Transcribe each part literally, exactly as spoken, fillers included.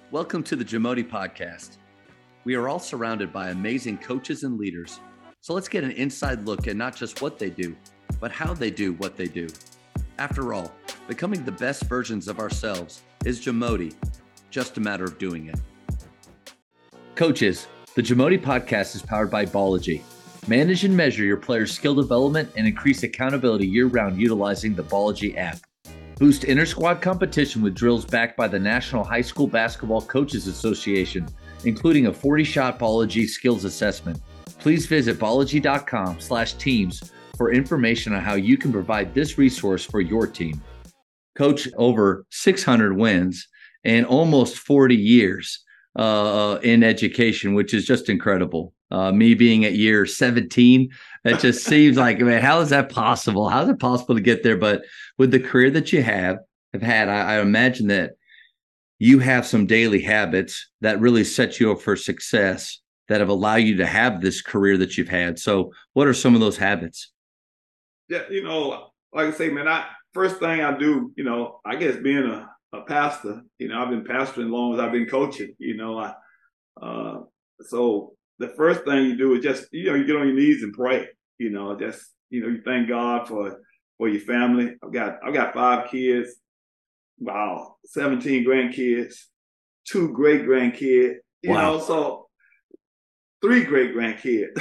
Welcome to the Jamodi Podcast. We are all surrounded by amazing coaches and leaders. So let's get an inside look at not just what they do, but how they do what they do. After all, becoming the best versions of ourselves is Jamodi, just a matter of doing it. Coaches, the Jamodi Podcast is powered by Ballogy. Manage and measure your players' skill development and increase accountability year-round utilizing the Ballogy app. Boost inter-squad competition with drills backed by the National High School Basketball Coaches Association, including a forty-shot Ballogy skills assessment. Please visit ballogy.com slash teams for information on how you can provide this resource for your team. Coach, over six hundred wins and almost forty years uh, in education, which is just incredible. Uh, me being at year seventeen, it just seems like, man, how is that possible? How is it possible to get there? But with the career that you have, have had, I, I imagine that you have some daily habits that really set you up for success that have allowed you to have this career that you've had. So what are some of those habits? Yeah, you know, like I say, man, I first thing I do, you know, I guess being a, a pastor, you know, I've been pastoring as long as I've been coaching, you know, I, uh, so the first thing you do is just, you know, you get on your knees and pray, you know, just, you know, you thank God for, for your family. I've got, I've got five kids, wow, seventeen grandkids, two great grandkids, you wow. know, so three great grandkids.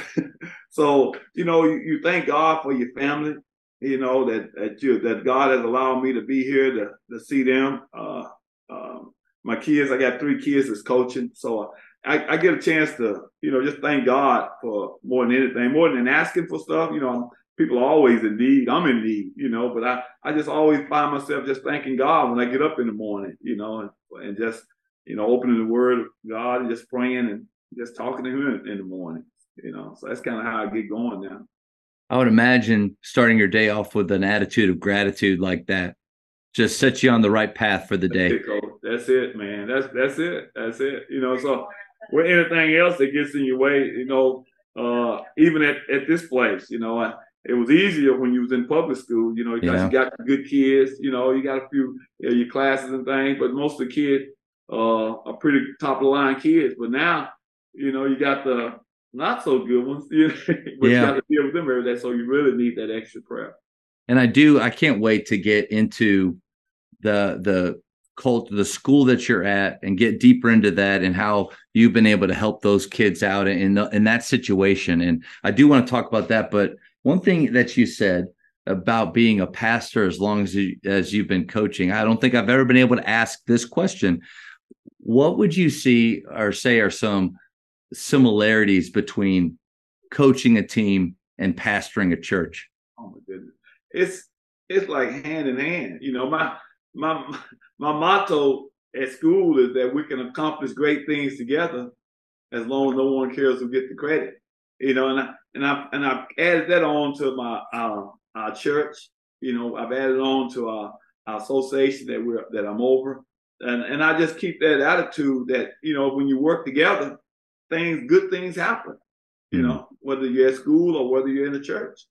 So, you know, you, you thank God for your family, you know, that, that you, that God has allowed me to be here to, to see them. Uh, um, my kids, I got three kids that's coaching. So I, I get a chance to, you know, just thank God for more than anything, more than asking for stuff. You know, people are always in need. I'm in need, you know, but I, I just always find myself just thanking God when I get up in the morning, you know, and, and just, you know, opening the word of God and just praying and just talking to him in, in the morning, you know. So that's kind of how I get going now. I would imagine starting your day off with an attitude of gratitude like that just sets you on the right path for the day. That's it, that's it, man. That's that's it. That's it. You know, so with anything else that gets in your way, you know, uh, even at, at this place, you know, I, it was easier when you was in public school, you know, because yeah. you got good kids, you know, you got a few you know, your classes and things, but most of the kids uh, are pretty top of the line kids. But now, you know, you got the not so good ones, you know, but yeah. you got to deal with them every day. So you really need that extra prayer. And I do, I can't wait to get into the, the cult, the school that you're at and get deeper into that and how you've been able to help those kids out in, the, in that situation. And I do want to talk about that. But one thing that you said about being a pastor, as long as, you, as you've been coaching, I don't think I've ever been able to ask this question. What would you see or say are some similarities between coaching a team and pastoring a church? Oh my goodness. It's it's like hand in hand. You know, my my my motto at school is that we can accomplish great things together as long as no one cares who gets the credit. You know, and I and I and I've added that on to my uh, our church. You know, I've added on to our, our association that we're that I'm over. And and I just keep that attitude that, you know, when you work together, things, good things happen, you mm-hmm. know, whether you're at school or whether you're in the church.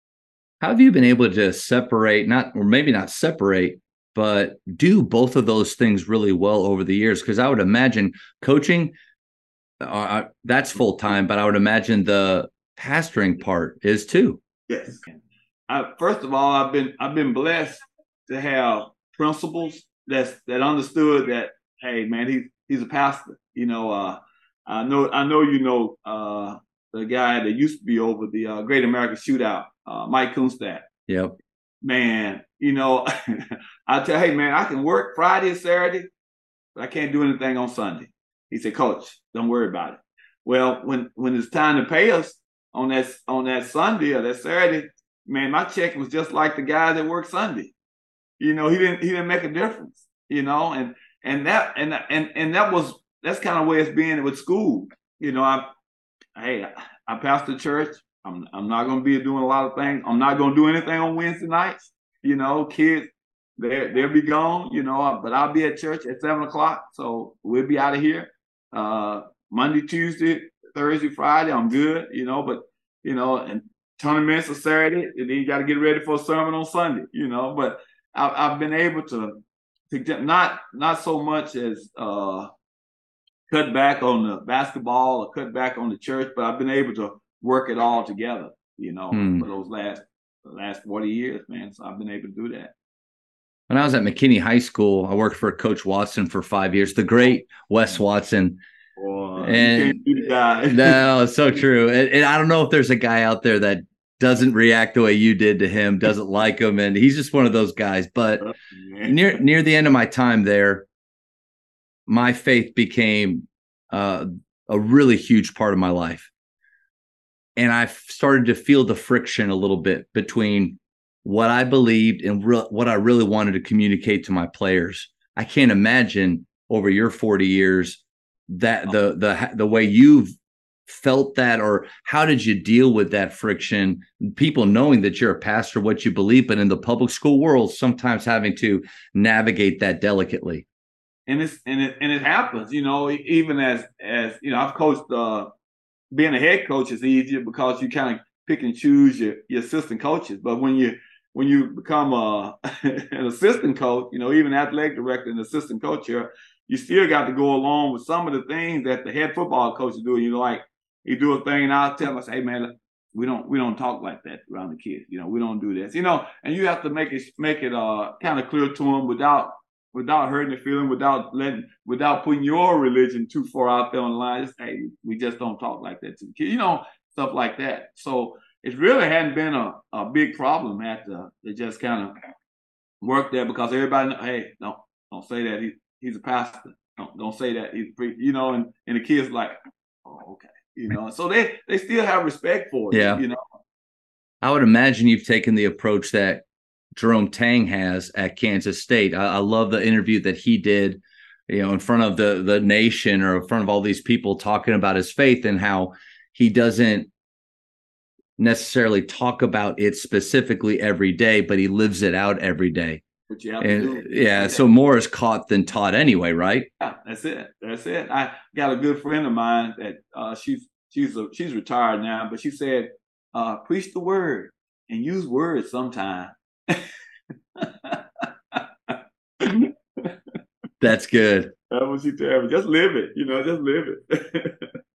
How have you been able to separate, not, or maybe not separate, but do both of those things really well over the years? Because I would imagine coaching, uh, that's full time, but I would imagine the pastoring part is too. Yes. I, first of all, I've been I've been blessed to have principals that's that understood that, hey man, he's he's a pastor. You know, uh, I know I know you know uh, the guy that used to be over the uh, Great American Shootout, uh, Mike Kunstadt. Yep. Man, you know, I tell, hey man, I can work Friday and Saturday, but I can't do anything on Sunday. He said, Coach, don't worry about it. Well, when when it's time to pay us on that on that Sunday or that Saturday, man, my check was just like the guy that worked Sunday. You know, he didn't he didn't make a difference. You know, and and that and and and that was that's kind of where it's been with school. You know, I hey, I pastor church. I'm I'm not going to be doing a lot of things. I'm not going to do anything on Wednesday nights. You know, kids, they they'll be gone. You know, but I'll be at church at seven o'clock, so we'll be out of here. Uh, Monday, Tuesday, Thursday, Friday, I'm good. You know, but you know, and tournaments are Saturday, and then you got to get ready for a sermon on Sunday. You know, but I've I've been able to to get not not so much as uh cut back on the basketball or cut back on the church, but I've been able to work it all together, you know, hmm. for those last last forty years, man. So I've been able to do that. When I was at McKinney High School, I worked for Coach Watson for five years, the great Wes Watson. Boy, and you can't be the guy. No, it's so true. And, and I don't know if there's a guy out there that doesn't react the way you did to him, doesn't like him, and he's just one of those guys. But oh, near near the end of my time there, my faith became uh, a really huge part of my life. And I started to feel the friction a little bit between what I believed and re- what I really wanted to communicate to my players. I can't imagine over your forty years that the the the way you've felt that, or how did you deal with that friction? People knowing that you're a pastor, what you believe, but in the public school world, sometimes having to navigate that delicately. And it's and it and it happens, you know. Even as as you know, I've coached. Uh, being a head coach is easier because you kind of pick and choose your, your assistant coaches. But when you when you become a, an assistant coach, you know, even athletic director and assistant coach here, you still got to go along with some of the things that the head football coach is doing. You know, like you do a thing, and I'll tell us, hey man, we don't we don't talk like that around the kids. You know, we don't do this. You know, and you have to make it make it uh kind of clear to them without. without hurting the feeling, without letting, without putting your religion too far out there on the line. Just, hey, we just don't talk like that to the kids, you know, stuff like that. So it really hadn't been a, a big problem at the, they just kind of worked there because everybody, hey, don't don't say that he he's a pastor. Don't don't say that he's a priest, you know, and, and the kids like, oh, okay, you know. So they they still have respect for it, yeah. you know. I would imagine you've taken the approach that Jerome Tang has at Kansas State. I, I love the interview that he did, you know, in front of the the nation or in front of all these people talking about his faith and how he doesn't necessarily talk about it specifically every day, but he lives it out every day. But you have and, to do it. Yeah, so more is caught than taught anyway, right? Yeah, that's it. That's it. I got a good friend of mine that uh, she's she's a, she's retired now, but she said, uh, preach the word and use words sometimes. That's good. That's what she tell me. Just live it, you know. Just live it.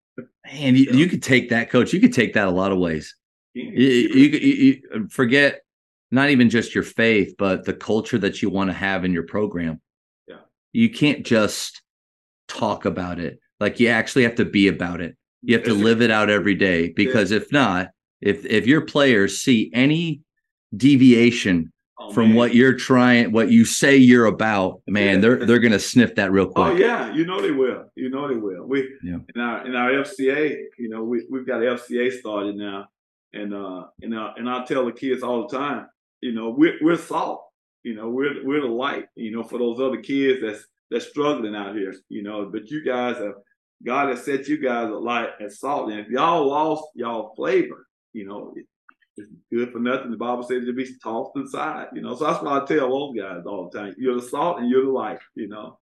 Man, you, you could take that, Coach. You could take that a lot of ways. You, you, you, you forget not even just your faith, but the culture that you want to have in your program. Yeah, you can't just talk about it. Like you actually have to be about it. You have to live it out every day, because if not, if if your players see any deviation oh, from man. what you're trying, what you say you're about, man, yeah. they're they're gonna sniff that real quick. Oh yeah, you know they will. You know they will. We yeah. in our in our F C A, you know, we we've got F C A started now, and uh and uh, and I tell the kids all the time, you know, we're we're salt. You know, we're we're the light. You know, for those other kids that's that's struggling out here. You know, but you guys have God has set you guys a light as salt, and if y'all lost y'all flavor, you know. It, It's good for nothing. The Bible says to be tossed aside, you know. So that's why I tell those guys all the time: you're the salt and you're the light, you know.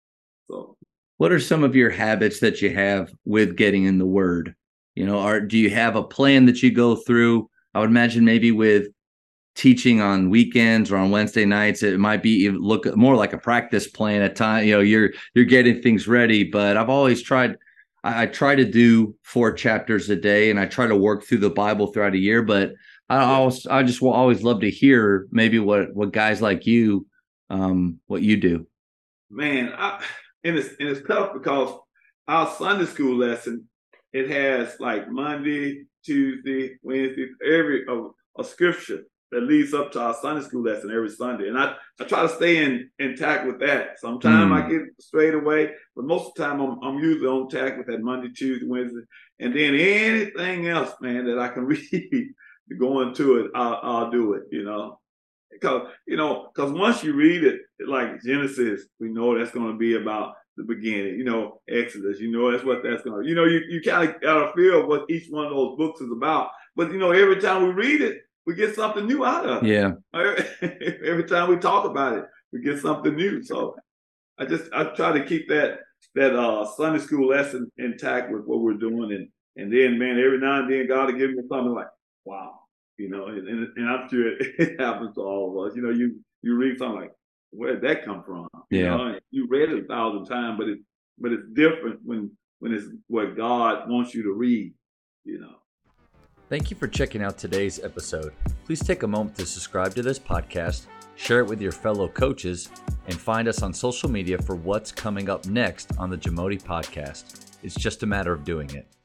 So, what are some of your habits that you have with getting in the Word? You know, are do you have a plan that you go through? I would imagine maybe with teaching on weekends or on Wednesday nights, it might be look more like a practice plan at time. You know, you're you're getting things ready. But I've always tried. I, I try to do four chapters a day, and I try to work through the Bible throughout a year. But I always, I just will always love to hear maybe what what guys like you, um, what you do. Man, I, and it's and it's tough because our Sunday school lesson, it has like Monday, Tuesday, Wednesday, every a, a scripture that leads up to our Sunday school lesson every Sunday. And I, I try to stay in intact with that. Sometimes mm. I get straight away, but most of the time I'm, I'm usually on tack with that Monday, Tuesday, Wednesday. And then anything else, man, that I can read to go into it, I'll, I'll do it, you know. Because, you know, because once you read it, like Genesis, we know that's going to be about the beginning, you know, Exodus, you know, that's what that's going to, you know, you, you kind of got to feel what each one of those books is about. But, you know, every time we read it, we get something new out of it. Yeah. Every time we talk about it, we get something new. So I just I try to keep that that uh, Sunday school lesson intact with what we're doing, and and then man, every now and then God will give me something like, wow, you know, and and, and I'm sure it, it happens to all of us. You know, you you read something like, where did that come from? You yeah. know, and you read it a thousand times, but it but it's different when when it's what God wants you to read, you know. Thank you for checking out today's episode. Please take a moment to subscribe to this podcast, share it with your fellow coaches, and find us on social media for what's coming up next on the Jamodi Podcast. It's just a matter of doing it.